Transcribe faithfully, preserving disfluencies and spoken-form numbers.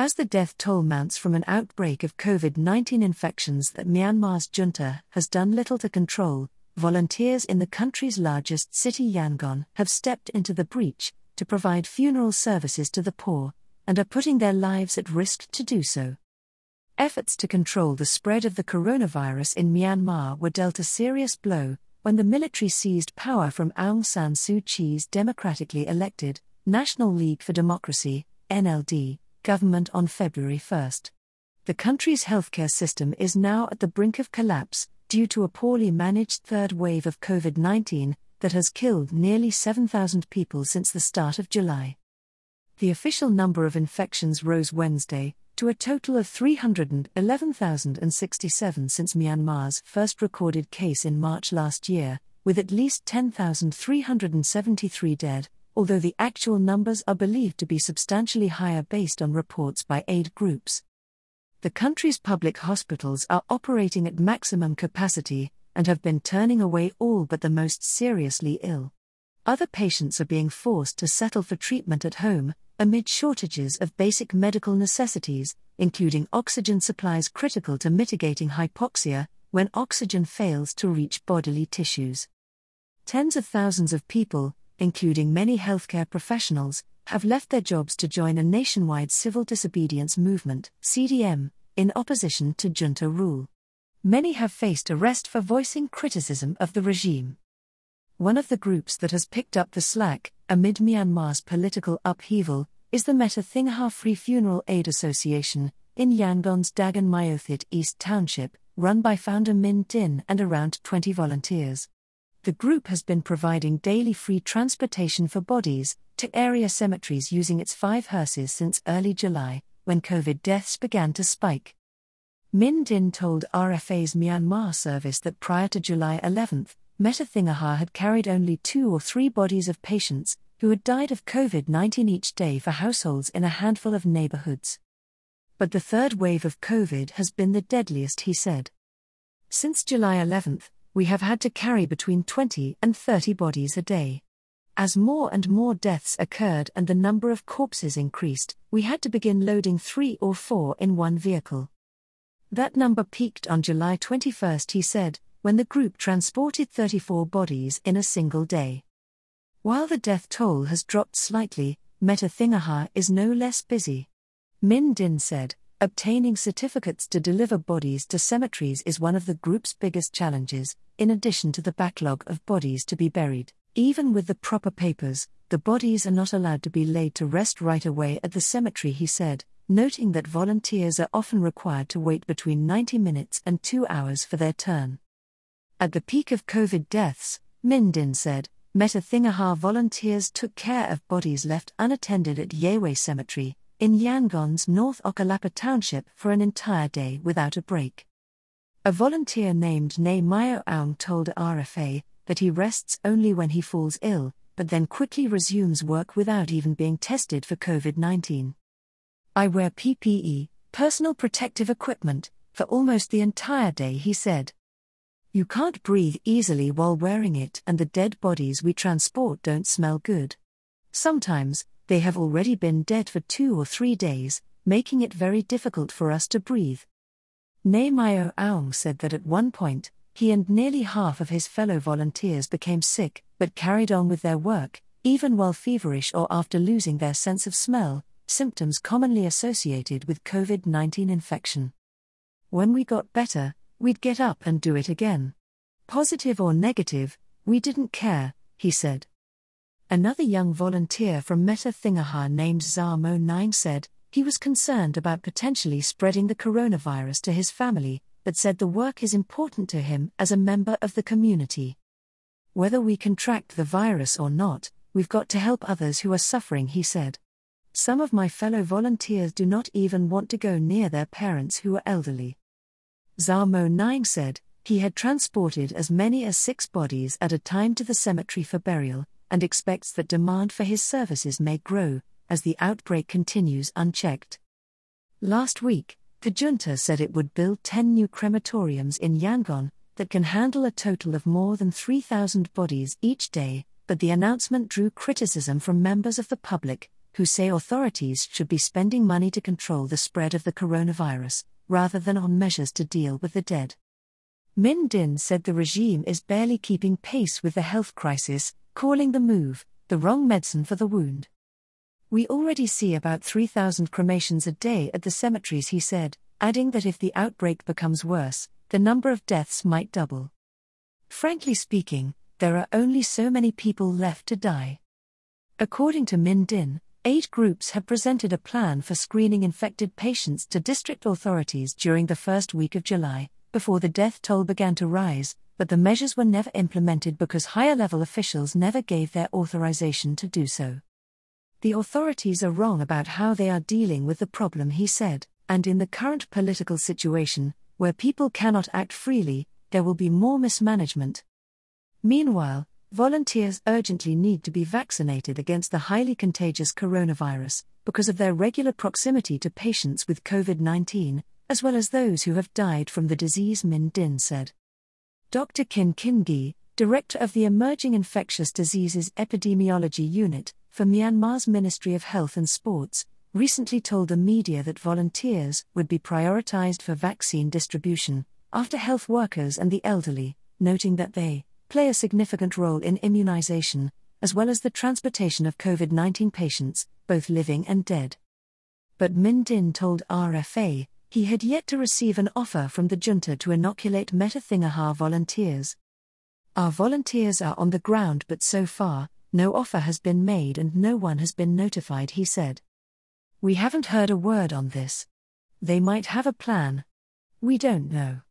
As the death toll mounts from an outbreak of COVID nineteen infections that Myanmar's junta has done little to control, volunteers in the country's largest city Yangon have stepped into the breach to provide funeral services to the poor, and are putting their lives at risk to do so. Efforts to control the spread of the coronavirus in Myanmar were dealt a serious blow when the military seized power from Aung San Suu Kyi's democratically elected National League for Democracy (N L D) government on February first. The country's healthcare system is now at the brink of collapse due to a poorly managed third wave of COVID nineteen that has killed nearly seven thousand people since the start of July. The official number of infections rose Wednesday to a total of three hundred eleven thousand sixty-seven since Myanmar's first recorded case in March last year, with at least ten thousand three hundred seventy-three dead, although the actual numbers are believed to be substantially higher based on reports by aid groups. The country's public hospitals are operating at maximum capacity and have been turning away all but the most seriously ill. Other patients are being forced to settle for treatment at home, amid shortages of basic medical necessities, including oxygen supplies critical to mitigating hypoxia when oxygen fails to reach bodily tissues. Tens of thousands of people, including many healthcare professionals, have left their jobs to join a nationwide civil disobedience movement, C D M, in opposition to junta rule. Many have faced arrest for voicing criticism of the regime. One of the groups that has picked up the slack, amid Myanmar's political upheaval, is the Meta Thingha Free Funeral Aid Association, in Yangon's Dagon Myothit East Township, run by founder Min Din and around twenty volunteers. The group has been providing daily free transportation for bodies to area cemeteries using its five hearses since early July, when COVID deaths began to spike. Min Din told R F A's Myanmar service that prior to July eleventh, Meta Thingha had carried only two or three bodies of patients who had died of COVID nineteen each day for households in a handful of neighborhoods. But the third wave of COVID has been the deadliest, he said. Since July eleventh, we have had to carry between twenty and thirty bodies a day. As more and more deaths occurred and the number of corpses increased, we had to begin loading three or four in one vehicle. That number peaked on July twenty-first, he said, when the group transported thirty-four bodies in a single day. While the death toll has dropped slightly, Meta Thingha is no less busy. Min Din said, obtaining certificates to deliver bodies to cemeteries is one of the group's biggest challenges, in addition to the backlog of bodies to be buried. Even with the proper papers, the bodies are not allowed to be laid to rest right away at the cemetery, he said, noting that volunteers are often required to wait between ninety minutes and two hours for their turn. At the peak of COVID deaths, Min Din said, Meta Thingha volunteers took care of bodies left unattended at Yewe Cemetery, in Yangon's North Okalapa Township for an entire day without a break. A volunteer named Ne Myo Aung told R F A that he rests only when he falls ill, but then quickly resumes work without even being tested for COVID nineteen. I wear P P E, personal protective equipment, for almost the entire day, he said. You can't breathe easily while wearing it, and the dead bodies we transport don't smell good. Sometimes, they have already been dead for two or three days, making it very difficult for us to breathe. Ne Myo Aung said that at one point, he and nearly half of his fellow volunteers became sick, but carried on with their work, even while feverish or after losing their sense of smell, symptoms commonly associated with COVID nineteen infection. When we got better, we'd get up and do it again. Positive or negative, we didn't care, he said. Another young volunteer from Meta Thingha named Zamo Nine said he was concerned about potentially spreading the coronavirus to his family, but said the work is important to him as a member of the community. Whether we contract the virus or not, we've got to help others who are suffering, he said. Some of my fellow volunteers do not even want to go near their parents who are elderly. Zamo Nine said he had transported as many as six bodies at a time to the cemetery for burial, and expects that demand for his services may grow as the outbreak continues unchecked. Last week, the junta said it would build ten new crematoriums in Yangon that can handle a total of more than three thousand bodies each day, but the announcement drew criticism from members of the public, who say authorities should be spending money to control the spread of the coronavirus, rather than on measures to deal with the dead. Min Din said the regime is barely keeping pace with the health crisis, calling the move the wrong medicine for the wound. We already see about three thousand cremations a day at the cemeteries, he said, adding that if the outbreak becomes worse, the number of deaths might double. Frankly speaking, there are only so many people left to die. According to Min Din, eight groups have presented a plan for screening infected patients to district authorities during the first week of July, before the death toll began to rise, but the measures were never implemented because higher-level officials never gave their authorization to do so. The authorities are wrong about how they are dealing with the problem, he said, and in the current political situation, where people cannot act freely, there will be more mismanagement. Meanwhile, volunteers urgently need to be vaccinated against the highly contagious coronavirus, because of their regular proximity to patients with COVID nineteen, as well as those who have died from the disease, Min Din said. Doctor Kin Kingi, director of the Emerging Infectious Diseases Epidemiology Unit for Myanmar's Ministry of Health and Sports, recently told the media that volunteers would be prioritized for vaccine distribution, after health workers and the elderly, noting that they play a significant role in immunization, as well as the transportation of COVID nineteen patients, both living and dead. But Min Din told R F A he had yet to receive an offer from the junta to inoculate Metathingaha volunteers. Our volunteers are on the ground, but so far, no offer has been made and no one has been notified, he said. We haven't heard a word on this. They might have a plan. We don't know.